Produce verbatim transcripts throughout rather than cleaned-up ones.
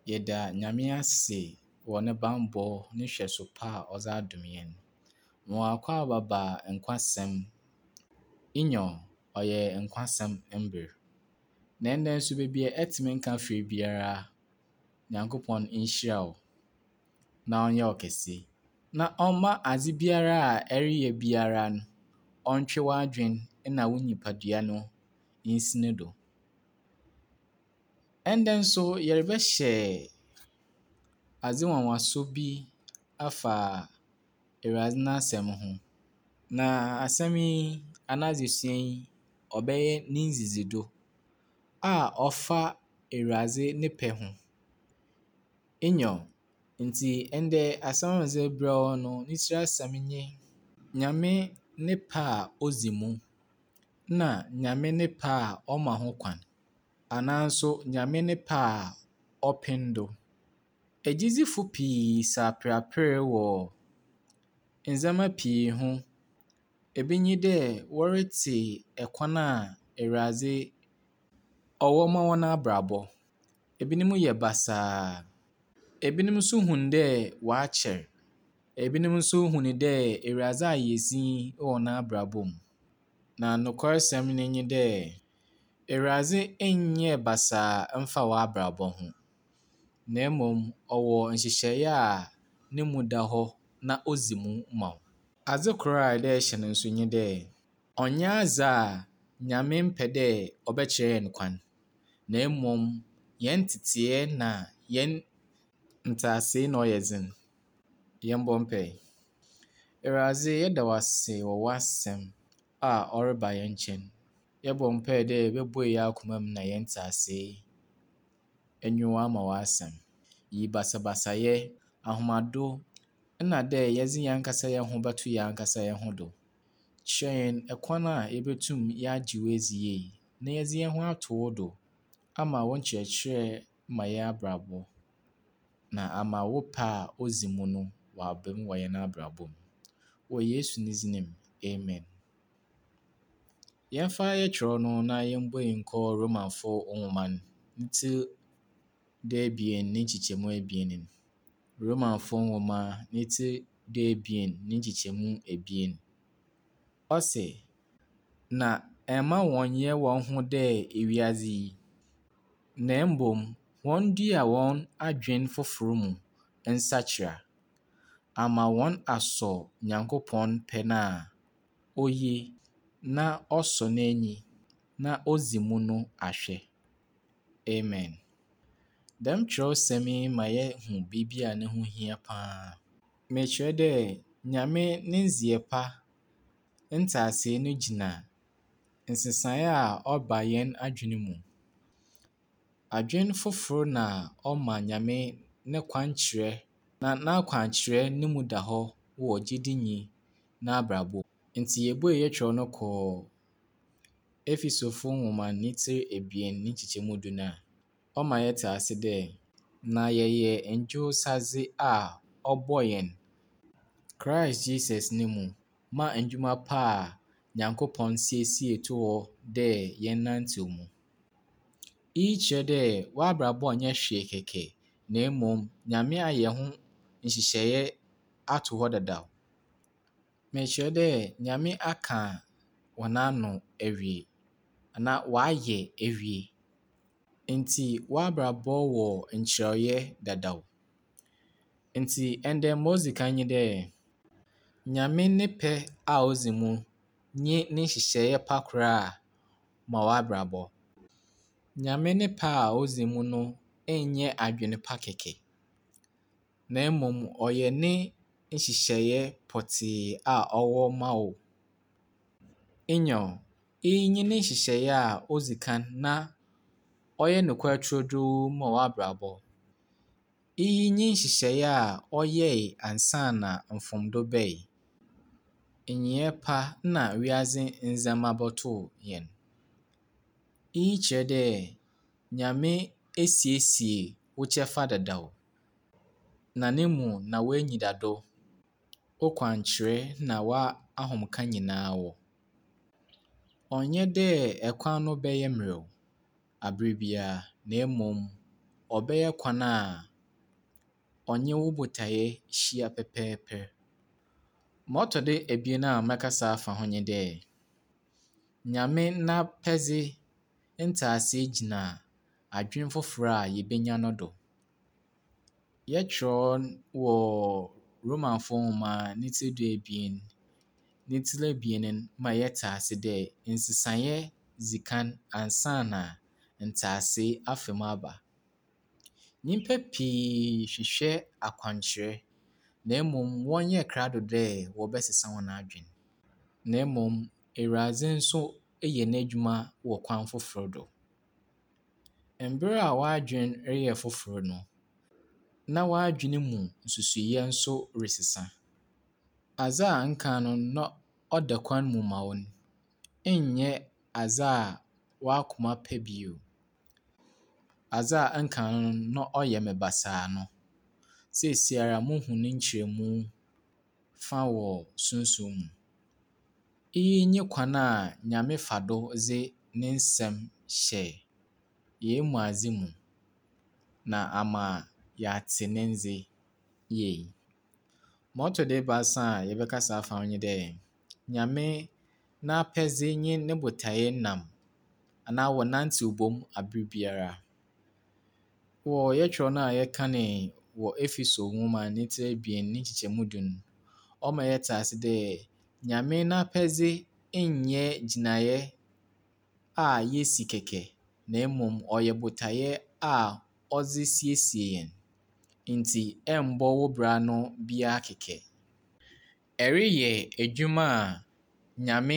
Yɛda Nyame ase wɔ ne bammɔ ne nhwɛso pa a ɔdze adom yɛn. Ma akwaaba nkwasɛm, Inyo ɔyɛ nkwasɛm mber. Na ndɛ nso beebi a ɛtumi nka afiri biara, Nyankopɔn nhyira wo na ɔnyɛ wo kɛse. Na ɔmma adze biara a ɛreyɛ biara no, ɔntwe w'adwen na wo nyimpadua no nsine do. Ndɛ nso yɛrebɛhyɛ adze nwanwaso bi afa Ewurade n'asɛm ho. Na asɛm yi anaa adzesua yi, ɔbɛyɛ ne ndzidzido a ɔfa Ewurade ne pɛ ho. Inyo, nti ndɛ asɛm a medze rebrɛ wo no, ne tsir asɛm nye Nyame ne pɛ a odzi mu na Nyame ne pɛ a ɔma ho kwan anaa nso Nyame ne pɛ a ɔpen do. Egyidzefo pii sapraprer wɔ ndzɛmba pii ho. Ebi nye dɛ wɔretse kwan a Ewurade ɔwɔ ma hɔn abrabɔ. Ebinom yɛ basaa. Ebinom nso hu dɛ ɔakyɛr. Ebinom nso hu dɛ Ewurade ayɛ dzinn wɔ hɔn abrabɔ mu. Na nokwarsɛm no nye dɛ, Ewurade nnyɛɛ basaa mfaa w'abrabɔ ho. Na mbom ɔwɔ nhyehyɛe a ne mu da hɔ na odzi mu ma wo. Adze kor a ɛda a ɛhyɛ no nso nye dɛ, ɔnnyɛ adze a Nyame mpɛ dɛ ɔbɛkyerɛ hɛn kwan. Na mbom hɛn tsetsea na hɛn ntseasee na ɔyɛ dzen. Yɛmbɔ mpae. Ewurade yɛda wo ase wɔ w'asɛm a ɔreba hɛn nkyɛn. Yɛbɔ mpae dɛ ebobue hɛn akoma mu na hɛn ntseasee enyow ama w'asɛm. Yi basabasayɛ, ahomador na dɛ yɛdze hɛn ankasa hɛn ho bɛto hɛn ankasa hɛn ho do. Kyerɛ hɛn kwan a yebetum yɛagye wo edzi yie na yɛdze hɛn ho ato wo do ama wo nkyerɛkyerɛ ma hɛn abrabɔ na ama wo pɛ a odzi mu no ɔaba mu wɔ hɛn abrabɔ mu. Wɔ Yesu ne dzin mu, amen. Yɛmfa yɛkyerɛw no na yɛmbue nkɔ Romafo nwoma no, ne tsir duebien ne nkyekyɛmu ebien no. Romafo nwoma ne tsir duebien ne nkyekyɛmu ebien. Ɔse, na ɛmma wɔnnyɛ hɔn ho dɛ ewiadze yi, na mbom wondua hɔn adwen fofor mu nsakyera, ama hɔn asɔ Nyankopɔn pɛ no a oye na ɔsɔ n'enyi na odzi mu no ahwɛ. Amen. Dɛm kyerɛwsɛm yi ma yɛhu biribi a ne ho hia paa. Mekyerɛ dɛ Nyame ne ndzeyɛɛ pa ntseasee no gyina nsesae a ɔba hɛn adwen mu. Adwen fofor na ɔma Nyame ne kwan kyerɛ na n'akwankyerɛ no mu da hɔ wɔ gyidinyi n'abrabɔ mu. Ntsi yebuei yɛkyerɛw no kɔɔ Efesofo nwoma ne tsir ebien ne nkyekyɛmu du no a, ɔma yɛtse ase dɛ, na yɛyɛ ngyewsadze a ɔbɔɔ hɛn Christ Jesus no mu ma ndwuma pa a Nyankopɔn siesie too hɔ dɛ yɛnnantsew mu. Iyi kyerɛ dɛ w'abrabɔ nnyɛ hwee kɛkɛ, na mbom Nyame ayɛ ho nhyehyɛe ato hɔ dedaw. Mekyerɛ dɛ Nyame aka hɔn ano ewie anaa ɔayɛ ewie. Ntsi w'abrabɔ wɔ nkyerɛwee dedaw. Ntsi ndɛ ma odzi kan nye dɛ, Nyame ne pɛ a odzi mu nye ne nhyehyɛe pa kor a ma w'abrabɔ. Nyame ne pɛ a odzi mu no nnyɛ adwen pa kɛkɛ, na mbom ɔyɛ ne nhyehyɛe pɔtsee a ɔwɔ ma wo. Inyo, iyi nye ne nhyehyɛe a odzi kan na ɔyɛ nokwar turodoo ma w'abrabɔ. Iyi nye nhyehyɛe a ɔyɛe ansaana mfomdo bae. Nyɛe pa na wiadze ndzɛmba bɔtoo hɛn. Iyi kyerɛ dɛ Nyame esiesie wo kyɛfa dedaw, na ne mu na w'enyidado, wo kwankyerɛ na w'ahomka nyinaa wɔ. Ɔnnyɛ dɛ kwan no bɛyɛ mmerɛw aber biara, na mbom ɔbɛyɛ kwan a ɔnye wo botaeɛ hyia pɛpɛɛpɛ. Ma ɔtɔ do ebien a mɛkasa afa ho nye dɛ, Nyame n'apɛdze ntsɛasee gyina adwen fofor a yebenya no do. Yɛkyerɛw wɔ Romafo nwoma ne tsir du-ebien ne tsir ebien no ma yɛtse ase dɛ nsesaeɛ dzi kan ansaana ntsɛasee afa mu aba. Nyimpa pii hwehwɛ akwankyerɛ, na mbom wɔnnyɛɛ krado dɛ wɔbɛsesa hɔn adwen. Na mbom Ewuradze nso eyɛ n'edwuma wɔ kwan fofor do. Mber a w'adwen reyɛ fofor no, na w'adwen mu nsusuwii nso resesa. Adze a aka no na ɔda kwan mu ma wo no, nnyɛ adze a w'akoma pɛ bio. Adze a aka no na ɔyɛ me basaa no, siesiara muhu ne nkyerɛmu fa wɔ sunsum mu. Iyi nye kwan a Nyame fa do dze ne nsɛm hyɛ hɛn mu adze mu na ama yɛatse ne ndze yie. Ma ɔtɔ do ebiasa a yɛbɛkasa afa ho nye dɛ, Nyame n'apɛdze nye ne botae nam anaa wɔnantsew bɔ mu aber biara. Wɔ yɛkyerɛw no a yɛkenee wɔ Efeso nwoma ne tsir ebien ne nkyekyɛmu du no, ɔma yɛtse ase dɛ Nyame n'apɛdze nnyɛ gyinaeɛ a yesi kɛkɛ, na mbom ɔyɛ botae a ɔdze siesie hɛn, ntsi ɛmmbɔ wo bra no biara kɛkɛ. Ɛreyɛ edwuma a Nyame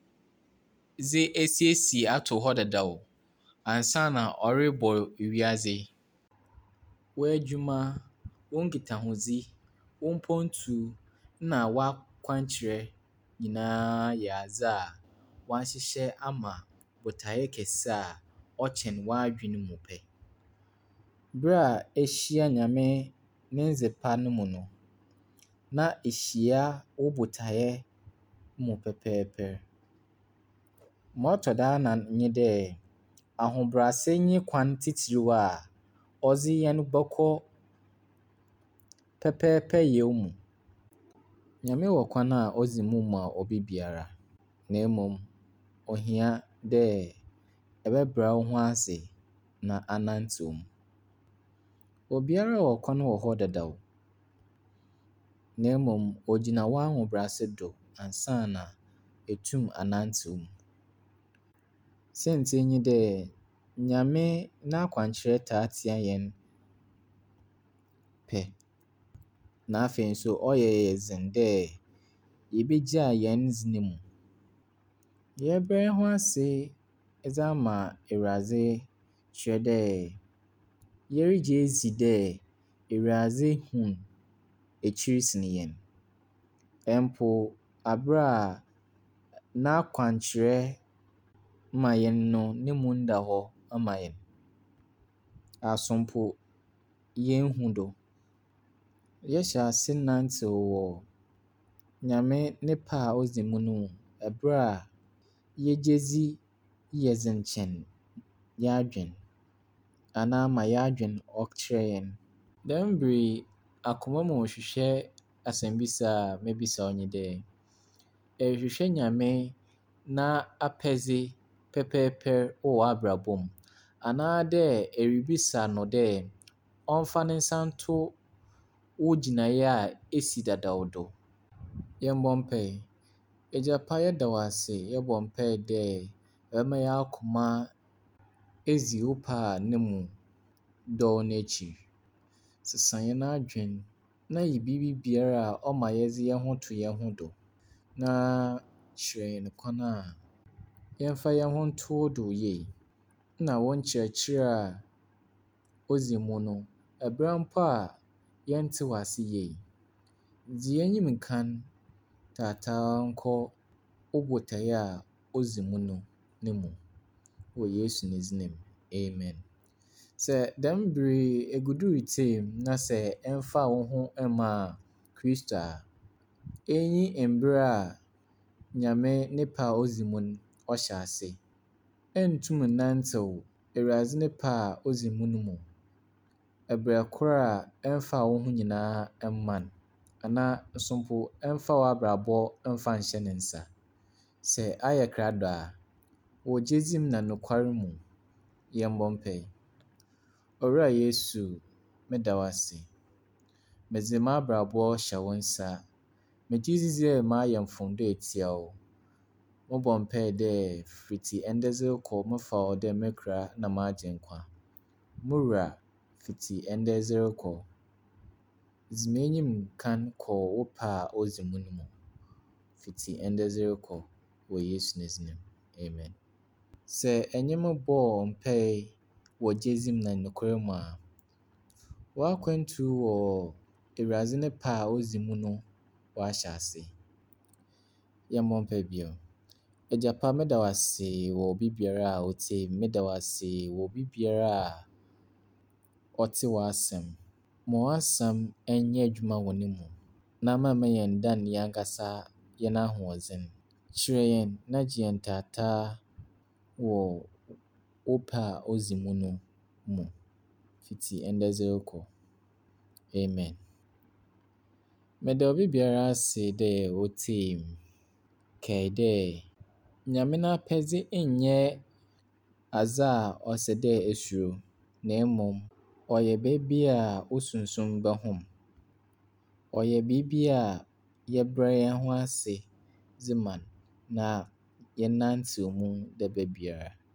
dze esiesie ato hɔ dedaw ansaana ɔrobɔ wiadze. W'edwuma, wo nkitahodzi, wo mpontu na w'akwankyerɛ nyinaa yɛ adze a wɔahyehyɛ ama botae kɛse a ɔkyɛn w'adwen mu pɛ. Ber a ehyia Nyame ne ndze pa no mu no, na ehyia wo botae mu pɛpɛɛpɛ. Ma ɔtɔ do anan nye dɛ, ahobrɛase nye kwan tsitsir a ɔdze hɛn bɔkɔ pɛpɛɛpɛ yaw mu. Nyame wɔ kwan a odzi mu ma obibiara, na mbom ohia dɛ ɛbɛbra wo ho ase na anantsew mu. Obiara wɔ kwan wɔ hɔ dedaw, na mbom ogyina w'ahobrɛase do ansaana etum anantsew mu. Siantsir nye dɛ, Nyame n'akwankyerɛ taa tsia hɛn pɛ, na afei so ɔyɛ hɛn dzen dɛ yebegyaa hɛn ndze mu. Yɛbɛbrɛ hɛn ho ase dze ama Ewuradze kyerɛ dɛ yɛregye edzi dɛ Ewuradze hu ekyir sen hɛn. Mpo aber a n'akwankyerɛ ma hɛn no no mu nda hɔ mma hɛn, aso mpo yennhu do. Yɛhyɛ ase nantsew wɔ Nyame ne pɛ a odzi mu no mu ber a yegye dzi yɛ dzen kyɛn yɛadwen anaa ma yɛadwen ɔkyerɛ hɛn. Dɛm ber yi, akoma mu rohwehwɛ asɛmbisa a mebisa wo nye dɛ, ɛrehwehwɛ Nyame n'apɛdze pɛpɛɛpɛ wɔ w'abrabɔ mu, anaa dɛ ɛrebisa no dɛ ɔmfa ne nsa nto wo gyinae a esi dedaw do? Yɛmbɔ mpae. Egyapa yɛda wo ase, yɛbɔ mpae dɛ ɛbɛma hɛn akoma edzi wo pɛ a no mu dɔ wo n'ekyir. Sesa hɛn adwen na yi biribi biara a ɔma yɛdze hɛn ho to hɛn ho do, na kyerɛ hɛn kwan a yɛmfa hɛn ho nto wo do yie, na wo nkyerɛkyerɛ a odzi mu no, ber mpo a yɛnntse wo ase yie. Dzi hɛn enyim kan taataa nkɔ wo botae a odzi mu no no mu. Wɔ Yesu ne dzin mu, amen. Sɛ dɛm ber yi egudo ritsie mu na sɛ ɛmmfa wo ho mma Kristo a, enyi mber a Nyame ne pɛ a odzi mu no ɔhyɛ ase. Inntum nnantsew Ewuradze ne pɛ a odzi mu no mu. Ɛberɛ korɔ a ɛmfa wo ho nyinaa mma no, anaa nso mpo ɛmfa w'abrabɔ mfa nhyɛ ne nsa. Sɛ ayɛ krado a, wɔ gye na nokware mu, yɛmmɔ mpae. Owura Yesu, meda wo ase. Medze m'abrabɔ hyɛ wo nsa. Megye dzi dɛ mayɛ mfomdo a ɛtia wo. Mobɔ mpae dɛ fiti ɛnnɛ dze rokɔ mɛfa wo dɛ me kra na m'agye nkwa. Mo wura, fiti ɛnnɛ dze rokɔ, dzi m'enyim kan kɔ wo pɛ a odzi mu no mu. Fiti ɛnnɛ dze rokɔ wɔ Yesu n'edin mu. Amen. Sɛ ɛnyɛ me bɔɔ mpae wɔ gyedzi mu na nokware mu a, w'akwantu wɔ Ewurade ne pɛ a odzi mu no ɔahyɛ ase. Yɛmmɔ mpae bio. Agya pa, meda wo ase wɔ biribiara a wotie mu. Meda wo ase wɔ biribiara a ɔte w'asɛm. Ma w'asɛm ɛnyɛ adwuma wɔ ne mu, na mma yɛn dan yɛn ankasa yɛn ahoɔdzen. Kyerɛ yɛn na gye yɛn taataa wɔ wo pɛ a odzi mu no mu. Fiti ɛnnɛ dze rokɔ. Amen. Meda obi biara ase dɛ wotie mu. Kae dɛ Nyame n'apɛdze nnyɛ adze a ɔsɛ dɛ esuro, na mmom ɔyɛ baabi a wo sunsum bɛhom. Ɔyɛ biribi a yɛbrɛ yɛn ho ase dze ma no, na yɛnantew mu da ba biara.